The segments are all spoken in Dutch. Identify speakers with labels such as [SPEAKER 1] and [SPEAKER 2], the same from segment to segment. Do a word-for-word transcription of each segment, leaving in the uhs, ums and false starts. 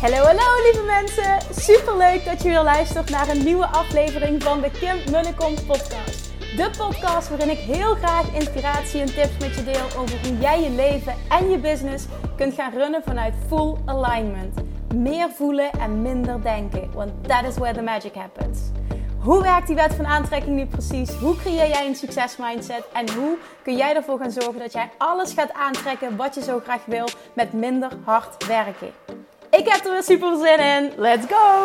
[SPEAKER 1] Hallo, hallo lieve mensen! Superleuk dat je weer luistert naar een nieuwe aflevering van de Kim Munnekom podcast. De podcast waarin ik heel graag inspiratie en tips met je deel over hoe jij je leven en je business kunt gaan runnen vanuit full alignment. Meer voelen en minder denken, want that is where the magic happens. Hoe werkt die wet van aantrekking nu precies? Hoe creëer jij een succesmindset? En hoe kun jij ervoor gaan zorgen dat jij alles gaat aantrekken wat je zo graag wil met minder hard werken? Ik heb er weer super zin in. Let's go!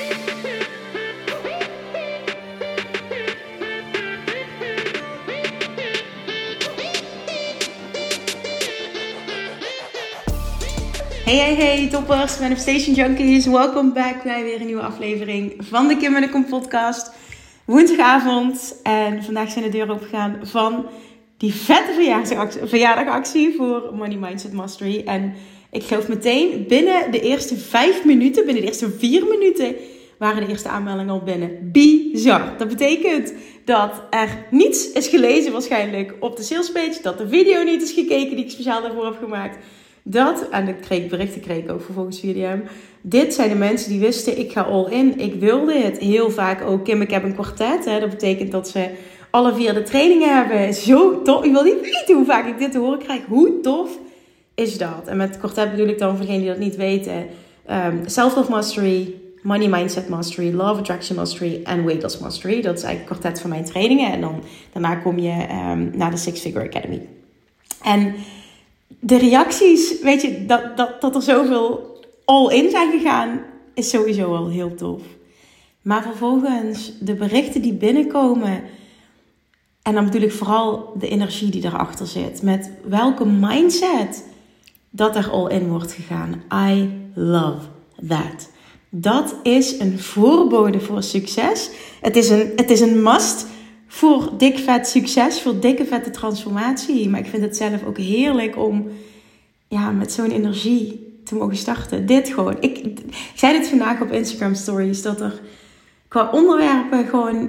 [SPEAKER 1] Hey, hey, hey, toppers, Manifestation Junkies. Welkom back bij weer een nieuwe aflevering van de Kim Munnekom podcast. Woensdagavond en vandaag zijn de deuren opgegaan van die vette verjaardagactie, verjaardagactie voor Money Mindset Mastery. En ik geloof meteen binnen de eerste vijf minuten, binnen de eerste vier minuten, waren de eerste aanmeldingen al binnen. Bizar. Dat betekent dat er niets is gelezen waarschijnlijk op de salespage, dat de video niet is gekeken die ik speciaal daarvoor heb gemaakt. Dat, en ik kreeg berichten kreeg ik ook vervolgens via D M. Dit zijn de mensen die wisten, ik ga all in. Ik wil dit. Heel vaak ook, Kim, ik heb een kwartet. Hè. Dat betekent dat ze alle vier de trainingen hebben. Zo tof. Ik wil niet weten hoe vaak ik dit te horen krijg. Hoe tof is dat? En met kwartet bedoel ik dan, voor degenen die dat niet weten, um, Self-Love Mastery, Money Mindset Mastery, Love Attraction Mastery en Weight Loss Mastery. Dat is eigenlijk het kwartet van mijn trainingen. En dan daarna kom je um, naar de Six Figure Academy. En de reacties, weet je, dat, dat, dat er zoveel all-in zijn gegaan, is sowieso al heel tof. Maar vervolgens de berichten die binnenkomen, en dan bedoel ik vooral de energie die erachter zit, met welke mindset dat er all-in wordt gegaan. I love that. Dat is een voorbode voor succes. Het is een, het is een must voor dik vet succes, voor dikke vette transformatie. Maar ik vind het zelf ook heerlijk om ja, met zo'n energie te mogen starten. Dit gewoon. Ik, ik zei dit vandaag op Instagram stories, dat er qua onderwerpen gewoon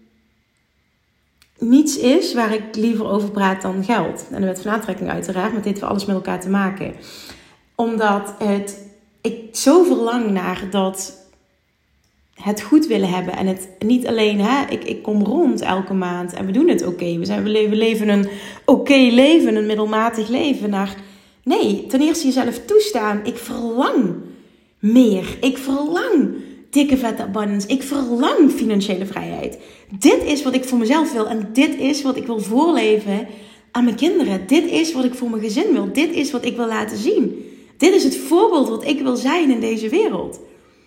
[SPEAKER 1] niets is waar ik liever over praat dan geld. En de wet van aantrekking uiteraard, met dit heeft alles met elkaar te maken. Omdat het, ik zo verlang naar dat het goed willen hebben. En het niet alleen, hè, ik, ik kom rond elke maand en we doen het oké. Okay. We, zijn, we, leven, we leven een oké okay leven, een middelmatig leven. Naar, nee, ten eerste jezelf toestaan. Ik verlang meer. Ik verlang dikke vette abundance. Ik verlang financiële vrijheid. Dit is wat ik voor mezelf wil. En dit is wat ik wil voorleven aan mijn kinderen. Dit is wat ik voor mijn gezin wil. Dit is wat ik wil laten zien. Dit is het voorbeeld wat ik wil zijn in deze wereld.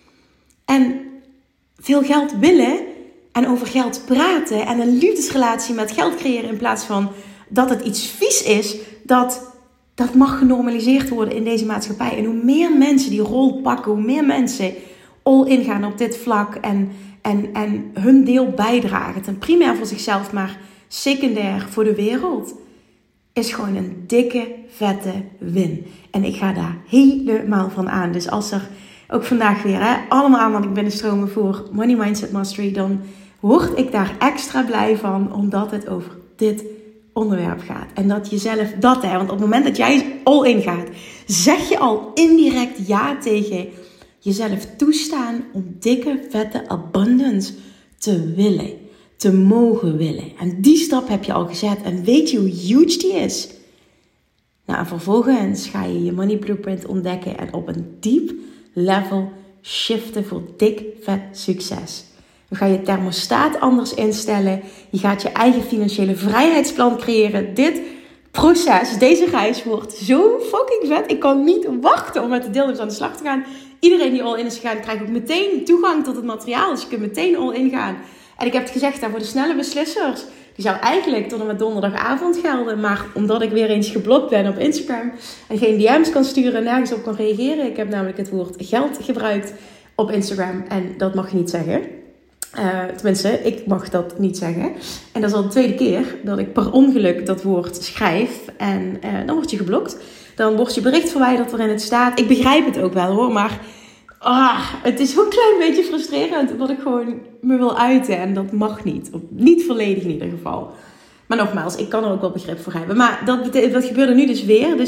[SPEAKER 1] En veel geld willen en over geld praten en een liefdesrelatie met geld creëren in plaats van dat het iets vies is, dat, dat mag genormaliseerd worden in deze maatschappij. En hoe meer mensen die rol pakken, hoe meer mensen all in gaan op dit vlak en, en, en hun deel bijdragen, ten primair voor zichzelf, maar secundair voor de wereld, is gewoon een dikke, vette win. En ik ga daar helemaal van aan. Dus als er ook vandaag weer, hè, allemaal aanmeldingen binnenstromen voor Money Mindset Mastery, dan word ik daar extra blij van, omdat het over dit onderwerp gaat. En dat jezelf dat, hè, want op het moment dat jij all in gaat, zeg je al indirect ja tegen jezelf toestaan om dikke, vette abundance te willen, te mogen willen. En die stap heb je al gezet. En weet je hoe huge die is? Nou, en vervolgens ga je je money blueprint ontdekken en op een diep level shiften voor dik vet succes. Dan ga je je thermostaat anders instellen. Je gaat je eigen financiële vrijheidsplan creëren. Dit proces, deze reis wordt zo fucking vet. Ik kan niet wachten om met de deelnemers aan de slag te gaan. Iedereen die all in is gegaan, krijgt ook meteen toegang tot het materiaal. Dus je kunt meteen all in gaan. En ik heb het gezegd, daar voor de snelle beslissers, die zou eigenlijk tot en met donderdagavond gelden. Maar omdat ik weer eens geblokt ben op Instagram en geen D M's kan sturen en nergens op kan reageren. Ik heb namelijk het woord geld gebruikt op Instagram en dat mag je niet zeggen. Uh, tenminste, ik mag dat niet zeggen. En dat is al de tweede keer dat ik per ongeluk dat woord schrijf. En uh, dan word je geblokt. Dan wordt je bericht verwijderd waarin het staat. Ik begrijp het ook wel hoor, maar ah, het is ook een klein beetje frustrerend dat ik gewoon me wil uiten. En dat mag niet. Niet volledig in ieder geval. Maar nogmaals, ik kan er ook wel begrip voor hebben. Maar dat, dat gebeurde nu dus weer. Dus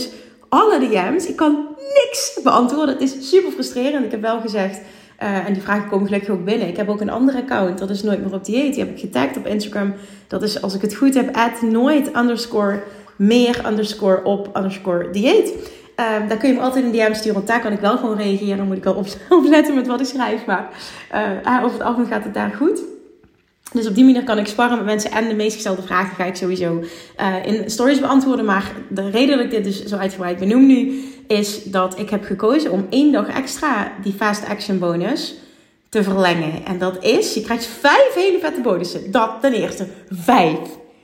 [SPEAKER 1] alle D M's. Ik kan niks beantwoorden. Het is super frustrerend. Ik heb wel gezegd, uh, en die vragen komen gelukkig ook binnen. Ik heb ook een ander account, dat is Nooit meer op dieet. Die heb ik getagd op Instagram. Dat is, als ik het goed heb, at nooit underscore meer underscore op underscore dieet. Um, daar kun je me altijd een D M sturen, want daar kan ik wel gewoon reageren. Dan moet ik wel op, opletten met wat ik schrijf. Maar uh, over het algemeen gaat het daar goed. Dus op die manier kan ik sparren met mensen. En de meest gestelde vragen ga ik sowieso uh, in stories beantwoorden. Maar de reden dat ik dit dus zo uitgebreid benoem nu, is dat ik heb gekozen om één dag extra die Fast Action bonus te verlengen. En dat is, je krijgt vijf hele vette bonussen. Dat ten eerste, vijf.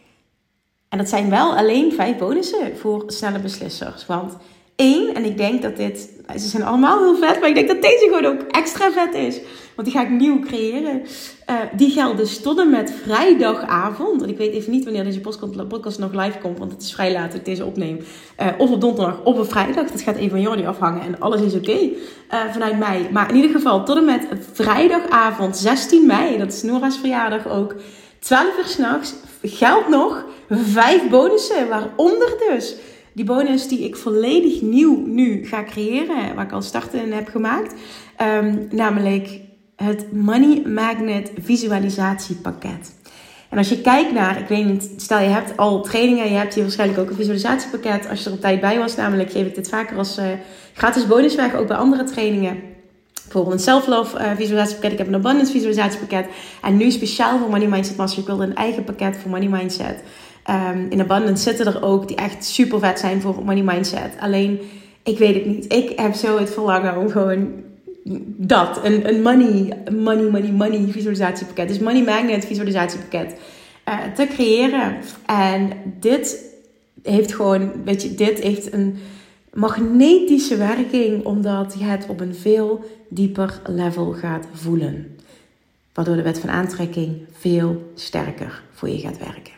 [SPEAKER 1] En dat zijn wel alleen vijf bonussen voor snelle beslissers. Want één, en ik denk dat dit, ze zijn allemaal heel vet, maar ik denk dat deze gewoon ook extra vet is. Want die ga ik nieuw creëren. Uh, die geldt dus tot en met vrijdagavond. En ik weet even niet wanneer deze podcast nog live komt, want het is vrij laat dat ik deze opneem. Uh, of op donderdag of op vrijdag. Dat gaat even van Jordi afhangen en alles is oké okay, uh, vanuit mij. Maar in ieder geval tot en met vrijdagavond zestien mei, dat is Nora's verjaardag ook, twaalf uur 's nachts, geldt nog vijf bonussen, waaronder dus die bonus die ik volledig nieuw nu ga creëren, waar ik al starten in heb gemaakt. Um, namelijk het Money Magnet visualisatiepakket. En als je kijkt naar, ik weet niet, stel je hebt al trainingen, je hebt hier waarschijnlijk ook een visualisatiepakket. Als je er op tijd bij was, namelijk geef ik dit vaker als uh, gratis bonus weg, ook bij andere trainingen. Bijvoorbeeld een self-love uh, visualisatiepakket, ik heb een abundance visualisatiepakket. En nu speciaal voor Money Mindset Master, ik wilde een eigen pakket voor Money Mindset. Um, in Abundance zitten er ook die echt super vet zijn voor Money Mindset. Alleen, ik weet het niet. Ik heb zo het verlangen om gewoon dat, een, een money, money, money, money visualisatiepakket. Dus Money Magnet visualisatiepakket uh, te creëren. En dit heeft gewoon, weet je, dit heeft een magnetische werking, omdat je het op een veel dieper level gaat voelen. Waardoor de wet van aantrekking veel sterker voor je gaat werken.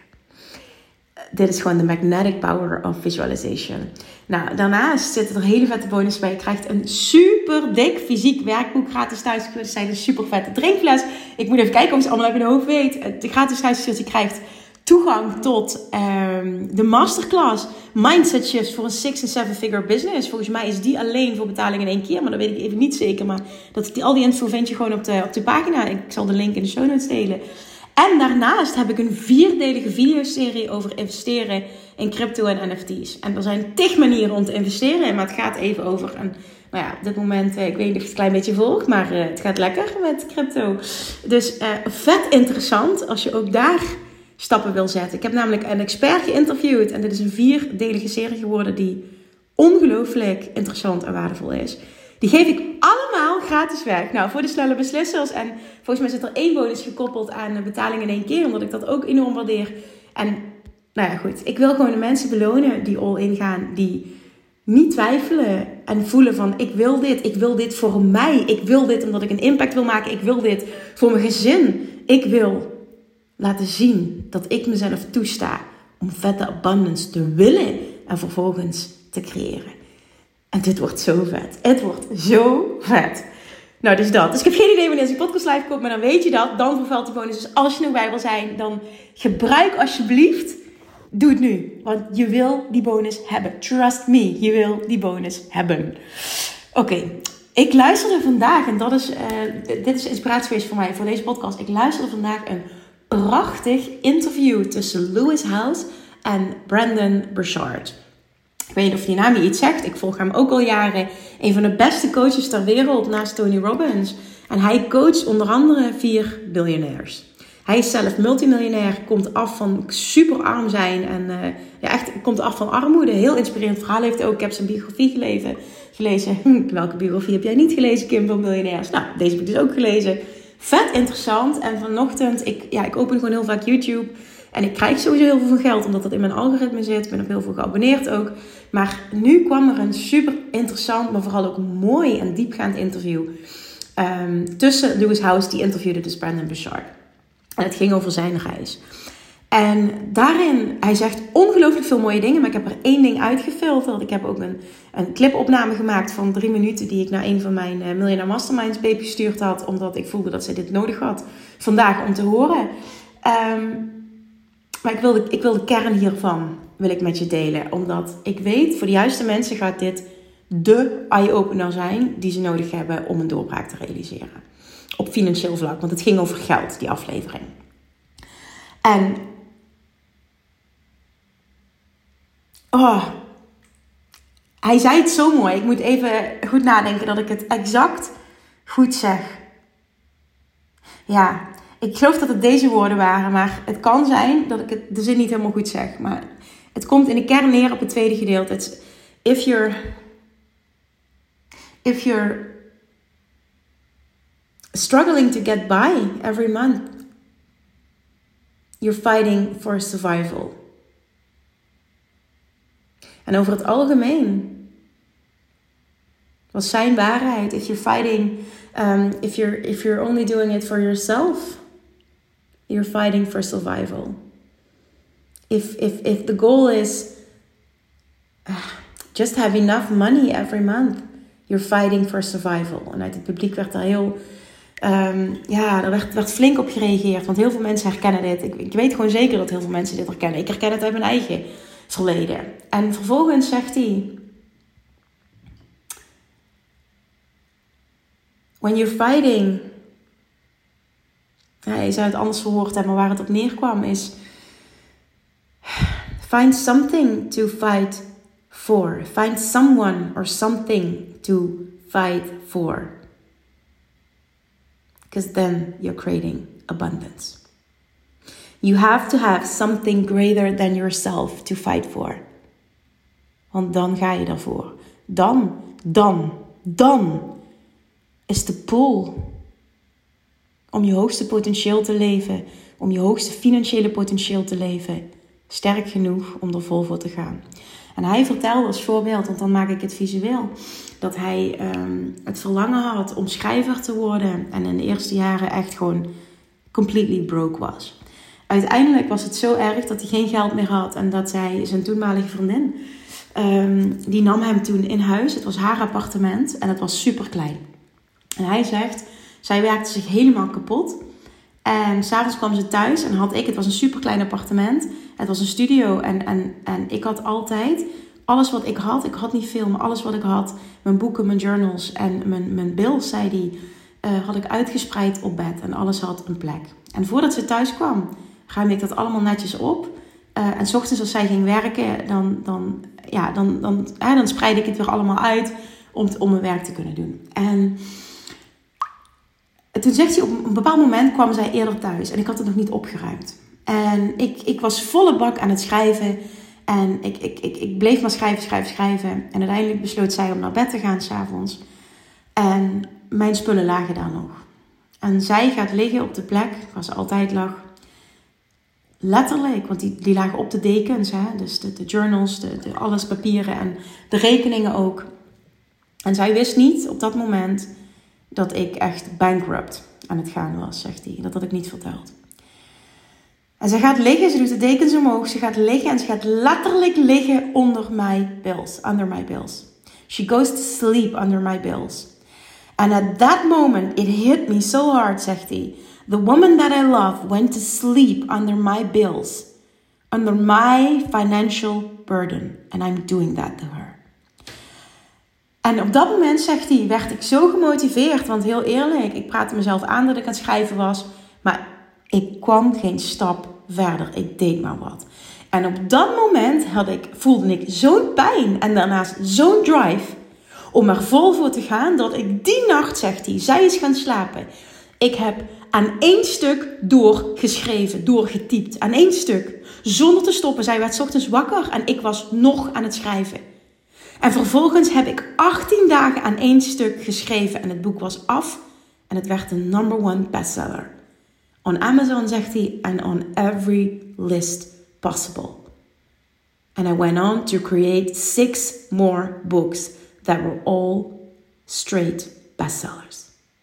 [SPEAKER 1] Dit is gewoon de magnetic power of visualization. Nou, daarnaast zitten er hele vette bonussen bij. Je krijgt een super dik fysiek werkboek gratis thuisgestuurd. Er zijn een super vette drinkfles. Ik moet even kijken of je het allemaal uit mijn hoofd weet. De gratis thuisgestuurd. Je krijgt toegang tot um, de masterclass Mindset Shifts voor een six- en seven-figure business. Volgens mij is die alleen voor betaling in één keer. Maar dat weet ik even niet zeker. Maar dat die, al die info vind je gewoon op de, op de pagina. Ik zal de link in de show notes delen. En daarnaast heb ik een vierdelige videoserie over investeren in crypto en N F T's. En er zijn tig manieren om te investeren, maar het gaat even over een, nou ja, op dit moment, ik weet niet of je het een klein beetje volgt, maar uh, het gaat lekker met crypto. Dus uh, vet interessant als je ook daar stappen wil zetten. Ik heb namelijk een expert geïnterviewd en dit is een vierdelige serie geworden die ongelooflijk interessant en waardevol is. Die geef ik allemaal gratis weg. Nou, voor de snelle beslissers. En volgens mij zit er één bonus gekoppeld aan betaling in één keer. Omdat ik dat ook enorm waardeer. En nou ja, goed. Ik wil gewoon de mensen belonen die all in gaan. Die niet twijfelen en voelen van ik wil dit. Ik wil dit voor mij. Ik wil dit omdat ik een impact wil maken. Ik wil dit voor mijn gezin. Ik wil laten zien dat ik mezelf toesta om vette abundance te willen. En vervolgens te creëren. En dit wordt zo vet. Het wordt zo vet. Nou, dus dat. Dus ik heb geen idee wanneer deze podcast live komt, maar dan weet je dat. Dan vervalt die bonus. Dus als je nog bij wil zijn, dan gebruik alsjeblieft. Doe het nu. Want je wil die bonus hebben. Trust me. Je wil die bonus hebben. Oké. Okay. Ik luisterde vandaag, en dat is, uh, dit is inspiratie geweest voor mij, voor deze podcast. Ik luisterde vandaag een prachtig interview tussen Lewis Howes en Brendon Burchard. Ik weet niet of die naam je iets zegt. Ik volg hem ook al jaren. Een van de beste coaches ter wereld naast Tony Robbins. En hij coacht onder andere vier biljonairs. Hij is zelf multimiljonair. Komt af van super arm zijn. En uh, ja, echt komt af van armoede. Heel inspirerend verhaal heeft hij ook. Ik heb zijn biografie gelezen. gelezen. Hm, welke biografie heb jij niet gelezen, Kim, van miljonairs? Nou, deze heb ik dus ook gelezen. Vet interessant. En vanochtend, ik, ja, ik open gewoon heel vaak YouTube. En ik krijg sowieso heel veel van geld, omdat dat in mijn algoritme zit. Ik ben op heel veel geabonneerd ook. Maar nu kwam er een super interessant, maar vooral ook mooi en diepgaand interview. Um, tussen Lewis Howes, die interviewde dus Brendon Burchard. En het ging over zijn reis. En daarin, hij zegt ongelooflijk veel mooie dingen. Maar ik heb er één ding uitgefilterd. Ik heb ook een, een clipopname gemaakt van drie minuten. Die ik naar een van mijn uh, Millionaire Masterminds baby gestuurd had. Omdat ik voelde dat zij dit nodig had vandaag om te horen. Um, Maar ik wil, de, ik wil de kern hiervan wil ik met je delen. Omdat ik weet, voor de juiste mensen gaat dit de eye-opener zijn die ze nodig hebben om een doorbraak te realiseren. Op financieel vlak, want het ging over geld, die aflevering. En oh, hij zei het zo mooi. Ik moet even goed nadenken dat ik het exact goed zeg. Ja, ik geloof dat het deze woorden waren, maar het kan zijn dat ik het de zin niet helemaal goed zeg. Maar het komt in de kern neer op het tweede gedeelte. It's, if you're, if you're struggling to get by every month, you're fighting for survival. En over het algemeen was zijn waarheid. If you're fighting, um, if you're if you're only doing it for yourself, you're fighting for survival. If if if the goal is uh, just have enough money every month, you're fighting for survival. En uit het publiek werd er heel, um, ja, er werd, werd flink op gereageerd. Want heel veel mensen herkennen dit. Ik, ik weet gewoon zeker dat heel veel mensen dit herkennen. Ik herken het uit mijn eigen verleden. En vervolgens zegt hij: when you're fighting, ja, je zou het anders verwoord hebben, maar waar het op neerkwam is: find something to fight for. Find someone or something to fight for. Because then you're creating abundance. You have to have something greater than yourself to fight for. Want dan ga je daarvoor. Dan, dan, dan is de pull om je hoogste potentieel te leven, om je hoogste financiële potentieel te leven, sterk genoeg om er vol voor te gaan. En hij vertelde als voorbeeld, want dan maak ik het visueel, dat hij um, het verlangen had om schrijver te worden en in de eerste jaren echt gewoon completely broke was. Uiteindelijk was het zo erg dat hij geen geld meer had en dat zij zijn toenmalige vriendin, um, die nam hem toen in huis. Het was haar appartement en het was super klein. En hij zegt, zij werkte zich helemaal kapot. En s'avonds kwam ze thuis en had ik, het was een super klein appartement. Het was een studio en, en, en ik had altijd, alles wat ik had, ik had niet veel, maar alles wat ik had, mijn boeken, mijn journals en mijn, mijn bills, zei die, uh, had ik uitgespreid op bed. En alles had een plek. En voordat ze thuis kwam, ruimde ik dat allemaal netjes op. Uh, en 's ochtends als zij ging werken, dan, dan, ja, dan, dan, hè, dan spreidde ik het weer allemaal uit om, om mijn werk te kunnen doen. En toen zegt hij, op een bepaald moment kwam zij eerder thuis en ik had het nog niet opgeruimd. En ik, ik was volle bak aan het schrijven en ik, ik, ik, ik bleef maar schrijven, schrijven, schrijven. En uiteindelijk besloot zij om naar bed te gaan 's avonds. En mijn spullen lagen daar nog. En zij gaat liggen op de plek waar ze altijd lag. Letterlijk, want die, die lagen op de dekens. Hè? Dus de, de journals, de, de, alles papieren en de rekeningen ook. En zij wist niet op dat moment dat ik echt bankrupt aan het gaan was, zegt hij. Dat had ik niet verteld. En ze gaat liggen, ze doet de dekens omhoog. Ze gaat liggen en ze gaat letterlijk liggen onder my bills. Under my bills. She goes to sleep under my bills. And at that moment, it hit me so hard, zegt hij. The woman that I love went to sleep under my bills. Under my financial burden. And I'm doing that to her. En op dat moment, zegt hij, werd ik zo gemotiveerd. Want heel eerlijk, ik praatte mezelf aan dat ik aan het schrijven was. Maar ik kwam geen stap verder. Ik deed maar wat. En op dat moment had ik, voelde ik zo'n pijn. En daarnaast zo'n drive om er vol voor te gaan. Dat ik die nacht, zegt hij, zij is gaan slapen. Ik heb aan één stuk doorgeschreven, doorgetypt. Aan één stuk. Zonder te stoppen. Zij werd 's ochtends wakker en ik was nog aan het schrijven. En vervolgens heb ik achttien dagen aan één stuk geschreven. En het boek was af. En het werd de number one bestseller. On Amazon, zegt hij. And on every list possible. And I went on to create six more books. That were all straight bestsellers.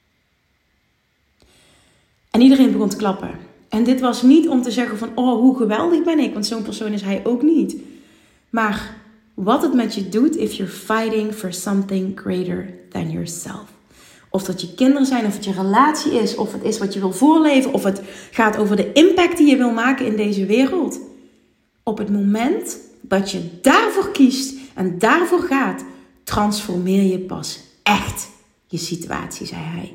[SPEAKER 1] En iedereen begon te klappen. En dit was niet om te zeggen van, oh, hoe geweldig ben ik. Want zo'n persoon is hij ook niet. Maar wat het met je doet, if you're fighting for something greater than yourself. Of dat je kinderen zijn, of het je relatie is, of het is wat je wil voorleven, of het gaat over de impact die je wil maken in deze wereld. Op het moment dat je daarvoor kiest en daarvoor gaat, transformeer je pas echt je situatie, zei hij.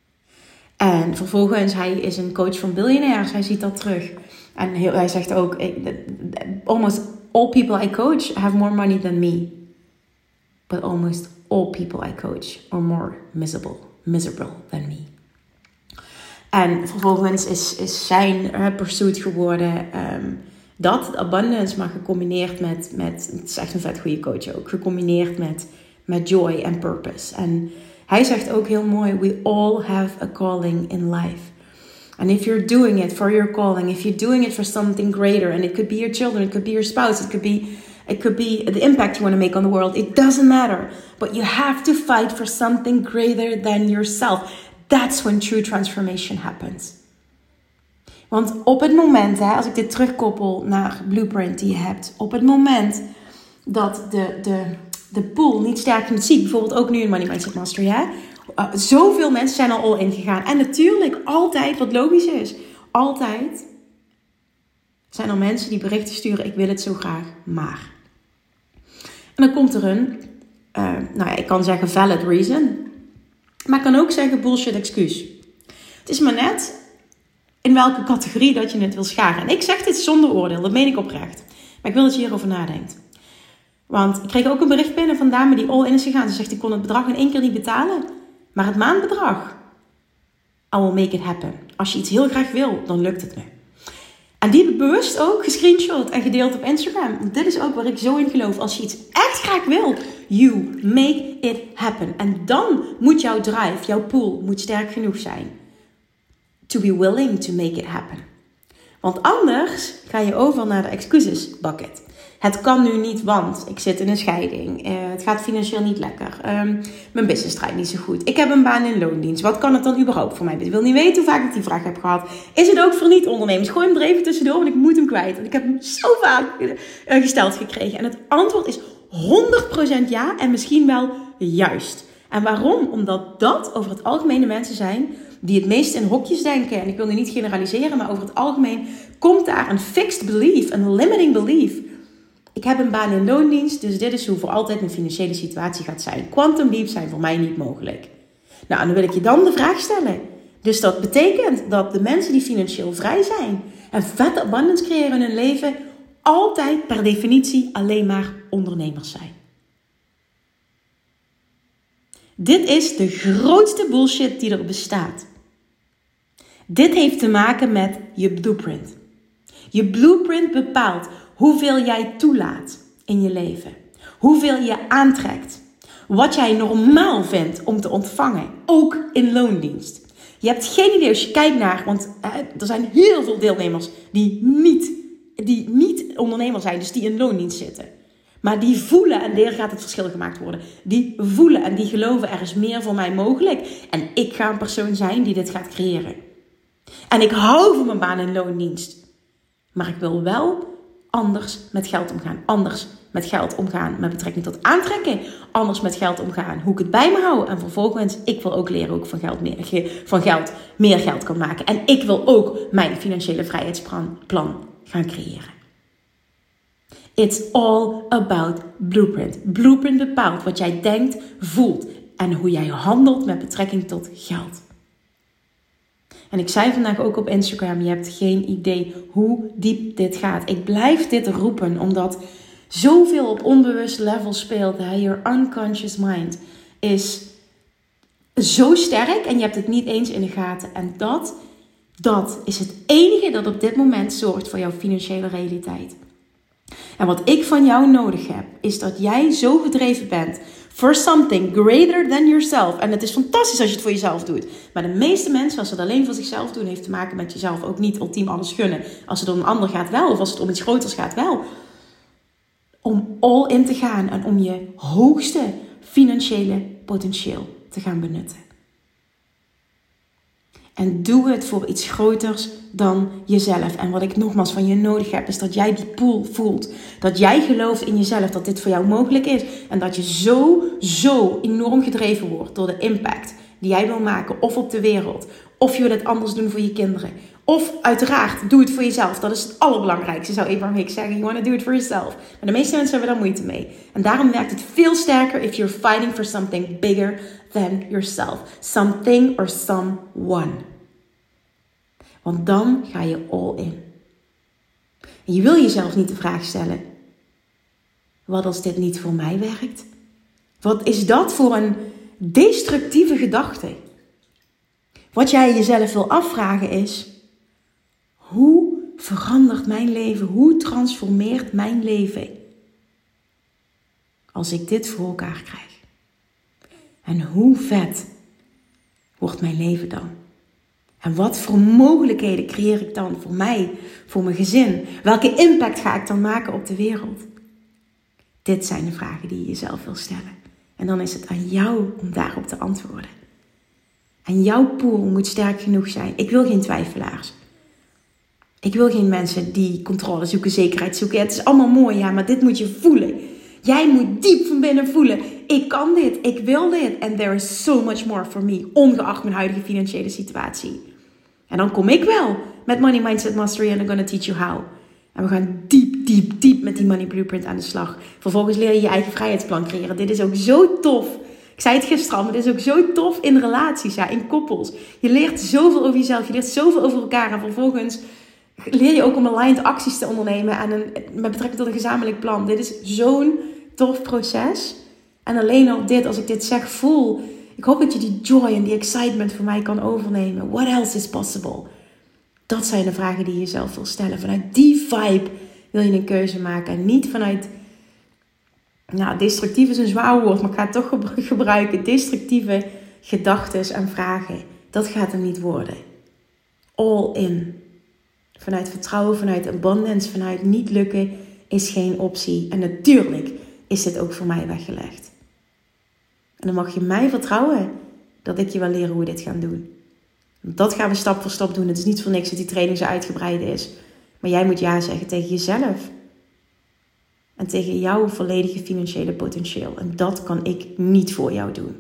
[SPEAKER 1] En vervolgens, hij is een coach van biljonairs, hij ziet dat terug. En heel, hij zegt ook, almost all people I coach have more money than me. But almost all people I coach are more miserable, miserable than me. En vervolgens is, is zijn uh, pursuit geworden um, dat abundance, maar gecombineerd met, met, het is echt een vet goede coach ook, gecombineerd met, met joy en purpose. En hij zegt ook heel mooi, we all have a calling in life. And if you're doing it for your calling, if you're doing it for something greater, and it could be your children, it could be your spouse, it could be, it could be the impact you want to make on the world, it doesn't matter. But you have to fight for something greater than yourself. That's when true transformation happens. Want op het moment, hè, als ik dit terugkoppel naar Blueprint die je hebt, op het moment dat de, de, de pool niet sterk genoeg ziet, bijvoorbeeld ook nu in Money Mindset Mastery, hè, uh, zoveel mensen zijn al all in gegaan. En natuurlijk altijd, wat logisch is, altijd zijn er mensen die berichten sturen, ik wil het zo graag, maar. En dan komt er een, uh, nou ja, ik kan zeggen valid reason, maar ik kan ook zeggen bullshit excuus. Het is maar net in welke categorie dat je het wil scharen. En ik zeg dit zonder oordeel, dat meen ik oprecht. Maar ik wil dat je hierover nadenkt. Want ik kreeg ook een bericht binnen van een dame die all in is gegaan. Ze zegt, ik kon het bedrag in één keer niet betalen. Maar het maandbedrag, I will make it happen. Als je iets heel graag wil, dan lukt het me. En die heb ik bewust ook gescreenshot en gedeeld op Instagram. Want dit is ook waar ik zo in geloof. Als je iets echt graag wil, you make it happen. En dan moet jouw drive, jouw pull, moet sterk genoeg zijn. To be willing to make it happen. Want anders ga je over naar de excuses bucket. Het kan nu niet, want ik zit in een scheiding. Uh, het gaat financieel niet lekker. Um, mijn business draait niet zo goed. Ik heb een baan in loondienst. Wat kan het dan überhaupt voor mij? Ik wil niet weten hoe vaak ik die vraag heb gehad. Is het ook voor niet-ondernemers? Gooi hem er even tussendoor, want ik moet hem kwijt. Want ik heb hem zo vaak uh, gesteld gekregen. En het antwoord is honderd procent ja en misschien wel juist. En waarom? Omdat dat over het algemeen de mensen zijn die het meest in hokjes denken. En ik wil nu niet generaliseren, maar over het algemeen komt daar een fixed belief, een limiting belief. Ik heb een baan in loondienst, dus dit is hoe voor altijd mijn financiële situatie gaat zijn. Quantum leaps zijn voor mij niet mogelijk. Nou, en dan wil ik je dan de vraag stellen. Dus dat betekent dat de mensen die financieel vrij zijn en vette abundance creëren in hun leven, altijd per definitie alleen maar ondernemers zijn. Dit is de grootste bullshit die er bestaat. Dit heeft te maken met je blueprint. Je blueprint bepaalt hoeveel jij toelaat in je leven. Hoeveel je aantrekt. Wat jij normaal vindt om te ontvangen. Ook in loondienst. Je hebt geen idee als je kijkt naar, want eh, er zijn heel veel deelnemers die niet, die niet ondernemer zijn. Dus die in loondienst zitten. Maar die voelen, en daar gaat het verschil gemaakt worden. Die voelen en die geloven er is meer voor mij mogelijk. En ik ga een persoon zijn die dit gaat creëren. En ik hou van mijn baan in loondienst. Maar ik wil wel anders met geld omgaan. Anders met geld omgaan met betrekking tot aantrekken. Anders met geld omgaan hoe ik het bij me hou. En vervolgens, ik wil ook leren hoe ik van geld meer, van geld meer geld kan maken. En ik wil ook mijn financiële vrijheidsplan plan gaan creëren. It's all about blueprint. Blueprint bepaalt wat jij denkt, voelt en hoe jij handelt met betrekking tot geld. En ik zei vandaag ook op Instagram, je hebt geen idee hoe diep dit gaat. Ik blijf dit roepen, omdat zoveel op onbewust level speelt. Hè? Your unconscious mind is zo sterk en je hebt het niet eens in de gaten. En dat, dat is het enige dat op dit moment zorgt voor jouw financiële realiteit. En wat ik van jou nodig heb, is dat jij zo gedreven bent for something greater than yourself. En het is fantastisch als je het voor jezelf doet. Maar de meeste mensen, als ze het alleen voor zichzelf doen, heeft te maken met jezelf ook niet ultiem alles gunnen. Als het om een ander gaat wel, of als het om iets groters gaat wel. Om all in te gaan en om je hoogste financiële potentieel te gaan benutten. En doe het voor iets groters dan jezelf. En wat ik nogmaals van je nodig heb, is dat jij die pool voelt. Dat jij gelooft in jezelf, dat dit voor jou mogelijk is. En dat je zo, zo enorm gedreven wordt door de impact die jij wil maken. Of op de wereld. Of je wil het anders doen voor je kinderen. Of uiteraard, doe het voor jezelf. Dat is het allerbelangrijkste, zou Abraham Hicks zeggen. You want to do it for yourself. Maar de meeste mensen hebben daar moeite mee. En daarom werkt het veel sterker if you're fighting for something bigger than yourself. Something or someone. Want dan ga je all in. En je wil jezelf niet de vraag stellen. Wat als dit niet voor mij werkt? Wat is dat voor een destructieve gedachte? Wat jij jezelf wil afvragen is... Hoe verandert mijn leven? Hoe transformeert mijn leven? Als ik dit voor elkaar krijg. En hoe vet wordt mijn leven dan? En wat voor mogelijkheden creëer ik dan voor mij, voor mijn gezin? Welke impact ga ik dan maken op de wereld? Dit zijn de vragen die je jezelf wil stellen. En dan is het aan jou om daarop te antwoorden. En jouw pool moet sterk genoeg zijn. Ik wil geen twijfelaars. Ik wil geen mensen die controle zoeken, zekerheid zoeken. Ja, het is allemaal mooi, ja, maar dit moet je voelen. Jij moet diep van binnen voelen. Ik kan dit, ik wil dit. And there is so much more for me. Ongeacht mijn huidige financiële situatie. En dan kom ik wel met Money Mindset Mastery and I'm gonna teach you how. En we gaan diep, diep, diep met die Money Blueprint aan de slag. Vervolgens leer je je eigen vrijheidsplan creëren. Dit is ook zo tof. Ik zei het gisteren al, maar dit is ook zo tof in relaties, ja, in koppels. Je leert zoveel over jezelf, je leert zoveel over elkaar. En vervolgens leer je ook om aligned acties te ondernemen en een, met betrekking tot een gezamenlijk plan. Dit is zo'n tof proces. En alleen al dit, als ik dit zeg, voel. Ik hoop dat je die joy en die excitement voor mij kan overnemen. What else is possible? Dat zijn de vragen die je jezelf wil stellen. Vanuit die vibe wil je een keuze maken. En niet vanuit... Nou, destructief is een zwaar woord, maar ik ga het toch gebruiken. Destructieve gedachten en vragen. Dat gaat hem niet worden. All in. Vanuit vertrouwen, vanuit abundance, vanuit niet lukken is geen optie. En natuurlijk is dit ook voor mij weggelegd. En dan mag je mij vertrouwen dat ik je wil leren hoe we dit gaan doen. Dat gaan we stap voor stap doen. Het is niet voor niks dat die training zo uitgebreid is. Maar jij moet ja zeggen tegen jezelf. En tegen jouw volledige financiële potentieel. En dat kan ik niet voor jou doen.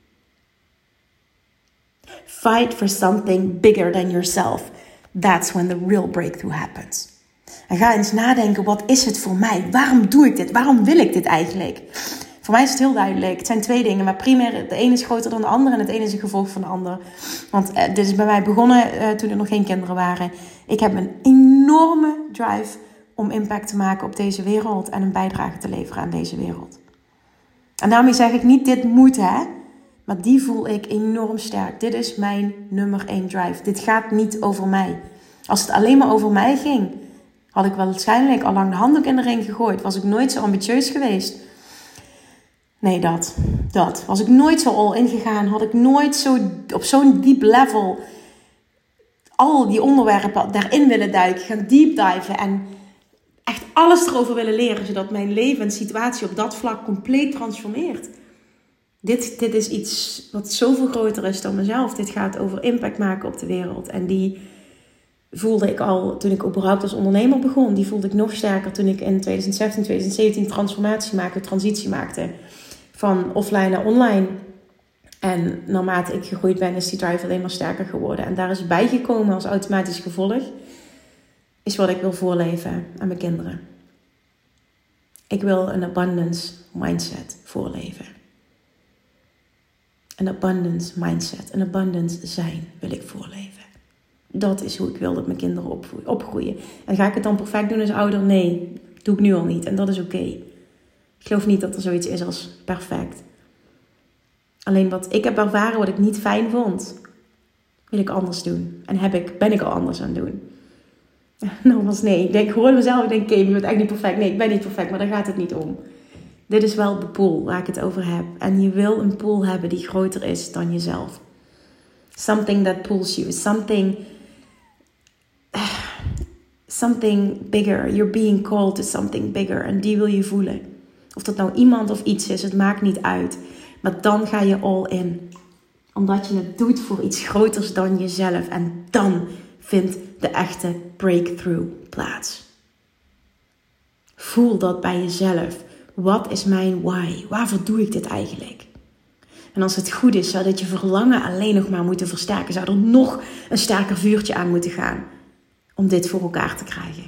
[SPEAKER 1] Fight for something bigger than yourself. That's when the real breakthrough happens. En ga eens nadenken, wat is het voor mij? Waarom doe ik dit? Waarom wil ik dit eigenlijk? Voor mij is het heel duidelijk. Het zijn twee dingen, maar primair, de ene is groter dan de andere en het ene is een gevolg van de ander. Want uh, dit is bij mij begonnen uh, toen er nog geen kinderen waren. Ik heb een enorme drive om impact te maken op deze wereld en een bijdrage te leveren aan deze wereld. En daarmee zeg ik niet, dit moet hè, maar die voel ik enorm sterk. Dit is mijn nummer één drive. Dit gaat niet over mij. Als het alleen maar over mij ging, had ik wel waarschijnlijk al lang de handdoek in de ring gegooid. Was ik nooit zo ambitieus geweest. Nee, dat. Dat. Was ik nooit zo all in gegaan. Had ik nooit zo op zo'n diep level al die onderwerpen daarin willen duiken. Gaan deep diven en echt alles erover willen leren. Zodat mijn leven en situatie op dat vlak compleet transformeert. Dit, dit is iets wat zoveel groter is dan mezelf. Dit gaat over impact maken op de wereld. En die voelde ik al toen ik überhaupt als ondernemer begon. Die voelde ik nog sterker toen ik in twintig zestien, twintig zeventien transformatie maakte, transitie maakte. Van offline naar online. En naarmate ik gegroeid ben, is die drive alleen maar sterker geworden. En daar is bijgekomen als automatisch gevolg, is wat ik wil voorleven aan mijn kinderen. Ik wil een abundance mindset voorleven. Een abundance mindset, een abundance zijn wil ik voorleven. Dat is hoe ik wil dat mijn kinderen opgroeien. En ga ik het dan perfect doen als ouder? Nee, doe ik nu al niet. En dat is oké. Okay. Ik geloof niet dat er zoiets is als perfect. Alleen wat ik heb ervaren, wat ik niet fijn vond, wil ik anders doen. En heb ik, ben ik al anders aan het doen. Nogmaals, nee. Ik denk gewoon mezelf, ik denk, oké, okay, je bent echt niet perfect. Nee, ik ben niet perfect, maar daar gaat het niet om. Dit is wel de pool waar ik het over heb. En je wil een pool hebben die groter is dan jezelf. Something that pulls you. Something... Something bigger. You're being called to something bigger. En die wil je voelen. Of dat nou iemand of iets is, het maakt niet uit. Maar dan ga je all in. Omdat je het doet voor iets groters dan jezelf. En dan vindt de echte breakthrough plaats. Voel dat bij jezelf. Wat is mijn why? Waarvoor doe ik dit eigenlijk? En als het goed is, zou dit je verlangen alleen nog maar moeten versterken. Zou er nog een sterker vuurtje aan moeten gaan. om dit voor elkaar te krijgen.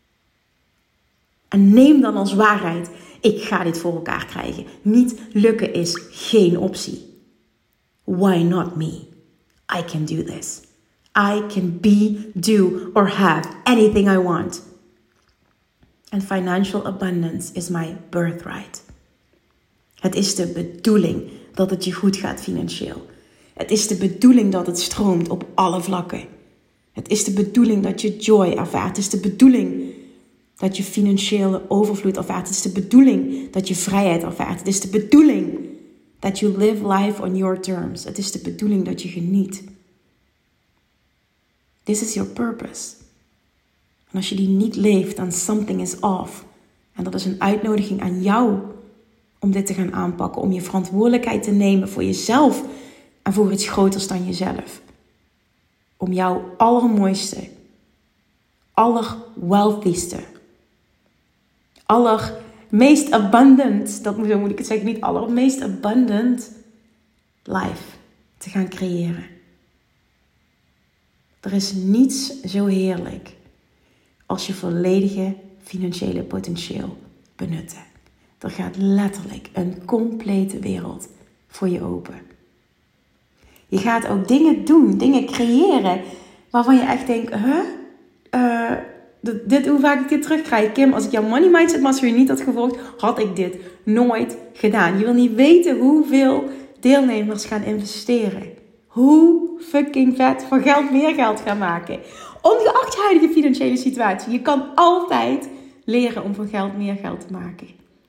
[SPEAKER 1] En neem dan als waarheid, ik ga dit voor elkaar krijgen. Niet lukken is geen optie. Why not me? I can do this. I can be, do or have anything I want. And financial abundance is my birthright. Het is de bedoeling dat het je goed gaat financieel. Het is de bedoeling dat het stroomt op alle vlakken. Het is de bedoeling dat je joy ervaart. Het is de bedoeling dat je financiële overvloed ervaart. Het is de bedoeling dat je vrijheid ervaart. Het is de bedoeling dat you live life on your terms. Het is de bedoeling dat je geniet. This is your purpose. En als je die niet leeft, dan something is off. En dat is een uitnodiging aan jou om dit te gaan aanpakken. Om je verantwoordelijkheid te nemen voor jezelf en voor iets groters dan jezelf. Om jouw allermooiste, allerwealthieste, allermeest abundant, dat zo moet ik het zeggen, niet allermeest abundant life te gaan creëren. Er is niets zo heerlijk als je volledige financiële potentieel benutten. Er gaat letterlijk een complete wereld voor je open. Je gaat ook dingen doen, dingen creëren waarvan je echt denkt, huh? Uh, dit, dit, hoe vaak ik dit terugkrijg. Kim, als ik jouw Money Mindset Mastery niet had gevolgd, had ik dit nooit gedaan. Je wil niet weten hoeveel deelnemers gaan investeren. Hoe fucking vet van geld meer geld gaan maken. Ongeacht je huidige financiële situatie. Je kan altijd leren om van geld meer geld te maken.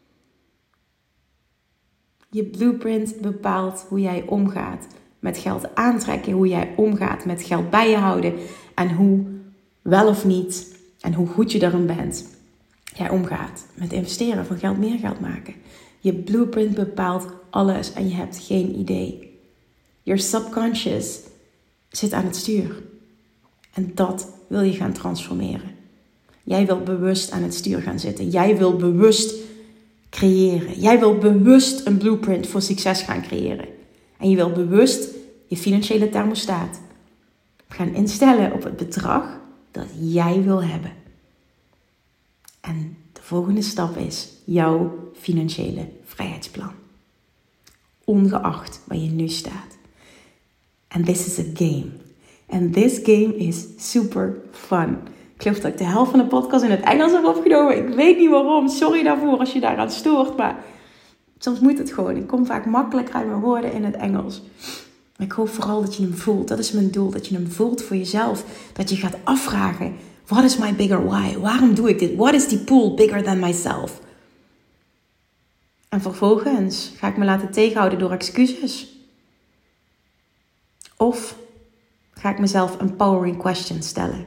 [SPEAKER 1] Je blueprint bepaalt hoe jij omgaat met geld aantrekken. Hoe jij omgaat met geld bij je houden. En hoe wel of niet en hoe goed je daarin bent. Jij omgaat met investeren van geld meer geld maken. Je blueprint bepaalt alles en je hebt geen idee. Your subconscious zit aan het stuur. En dat wil je gaan transformeren. Jij wil bewust aan het stuur gaan zitten. Jij wil bewust creëren. Jij wil bewust een blueprint voor succes gaan creëren. En je wil bewust je financiële thermostaat gaan instellen op het bedrag dat jij wil hebben. En de volgende stap is jouw financiële vrijheidsplan. Ongeacht waar je nu staat. And this is a game. And this game is super fun. Ik geloof dat ik de helft van de podcast in het Engels heb opgenomen. Ik weet niet waarom. Sorry daarvoor als je daaraan stoort. Maar soms moet het gewoon. Ik kom vaak makkelijker uit mijn woorden in het Engels. Maar ik hoop vooral dat je hem voelt. Dat is mijn doel. Dat je hem voelt voor jezelf. Dat je gaat afvragen. What is my bigger why? Waarom doe ik dit? What is the pool bigger than myself? En vervolgens ga ik me laten tegenhouden door excuses. Of ga ik mezelf empowering questions stellen.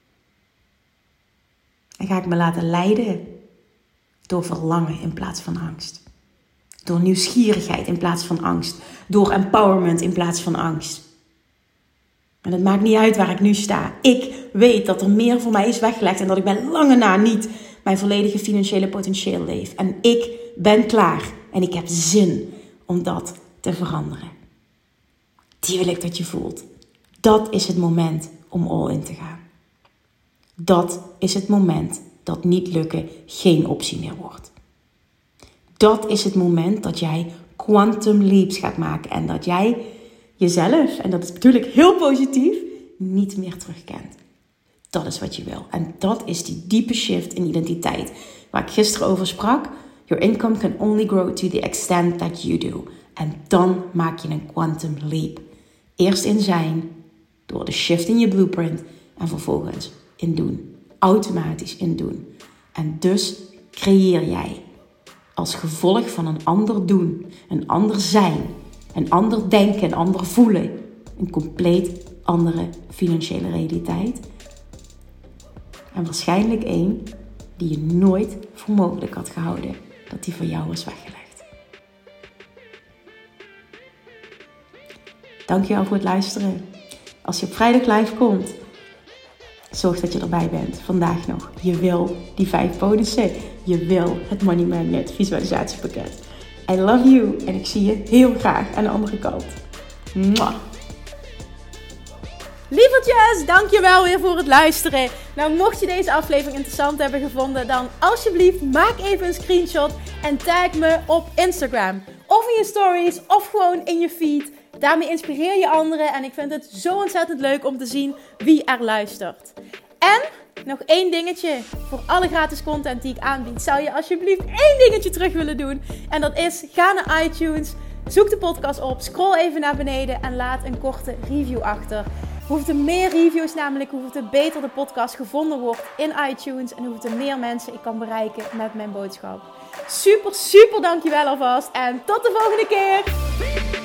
[SPEAKER 1] En ga ik me laten leiden door verlangen in plaats van angst. Door nieuwsgierigheid in plaats van angst. Door empowerment in plaats van angst. En het maakt niet uit waar ik nu sta. Ik weet dat er meer voor mij is weggelegd. En dat ik bij lange na niet mijn volledige financiële potentieel leef. En ik ben klaar. En ik heb zin om dat te veranderen. Die wil ik dat je voelt. Dat is het moment om all in te gaan. Dat is het moment dat niet lukken geen optie meer wordt. Dat is het moment dat jij quantum leaps gaat maken. En dat jij jezelf, en dat is natuurlijk heel positief, niet meer terugkent. Dat is wat je wil. En dat is die diepe shift in identiteit. Waar ik gisteren over sprak. Your income can only grow to the extent that you do. En dan maak je een quantum leap. Eerst in zijn, door de shift in je blueprint. En vervolgens in doen. Automatisch in doen. En dus creëer jij als gevolg van een ander doen, een ander zijn, een ander denken, een ander voelen, een compleet andere financiële realiteit. En waarschijnlijk één die je nooit voor mogelijk had gehouden dat die voor jou was weggelegd. Dankjewel voor het luisteren. Als je op vrijdag live komt, zorg dat je erbij bent. Vandaag nog. Je wil die vijf bonussen. Je wil het Money Magnet visualisatiepakket. I love you. En ik zie je heel graag aan de andere kant. Mwah. Lievertjes, dankjewel weer voor het luisteren. Nou, mocht je deze aflevering interessant hebben gevonden, dan alsjeblieft maak even een screenshot en tag me op Instagram. Of in je stories, of gewoon in je feed. Daarmee inspireer je anderen en ik vind het zo ontzettend leuk om te zien wie er luistert. En nog één dingetje. Voor alle gratis content die ik aanbied, zou je alsjeblieft één dingetje terug willen doen. En dat is, ga naar iTunes, zoek de podcast op, scroll even naar beneden en laat een korte review achter. Hoe er meer reviews namelijk, hoe er beter de podcast gevonden wordt in iTunes en hoe er meer mensen ik kan bereiken met mijn boodschap. Super, super dankjewel alvast en tot de volgende keer!